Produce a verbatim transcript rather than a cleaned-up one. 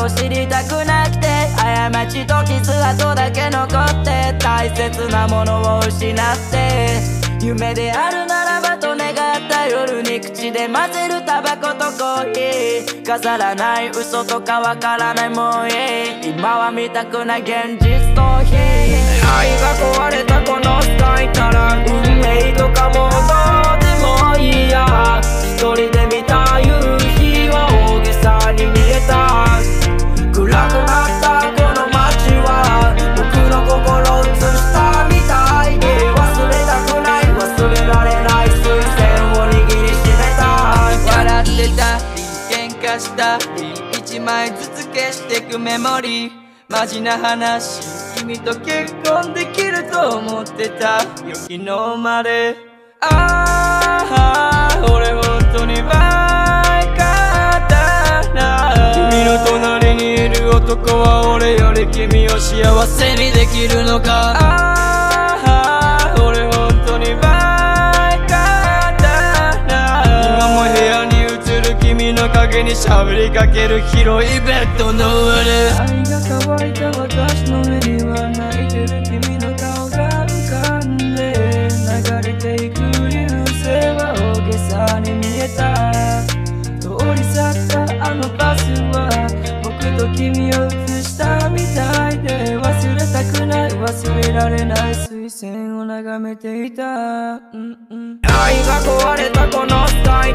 を知りたくなくて、過ちと傷跡だけ残って大切なものを失って、夢であるならばと願った夜に口で混ぜるタバコとコーヒー、飾らない嘘とかわからないもういい、今は見たくない現実逃避。愛が壊れたこのスカイから運命とかもうどうでもいいや、一人で見た夕日は大げさに見えた。暗くなったこの街は僕の心を映したみたいで、忘れたくない忘れられない水線を握りしめた。 笑ってたり喧嘩したり一枚ずつ消してくメモリー、マジな話君と結婚できると思ってたよ昨日まで。ああ俺本当にバカだな、君の隣にいる男は俺より君を幸せにできるのか。ああ俺本当にバカだな、今も部屋に映る君の影に喋りかける広いベッドの上で、愛が乾いた私の目には泣いてる君の顔が浮かんで、流れていく流星は大げさに見えた。通り去ったあのバスは僕と君を映したみたいで、忘れたくない忘れられない水線を眺めていた、うんうん、 愛が壊れたこのスカイ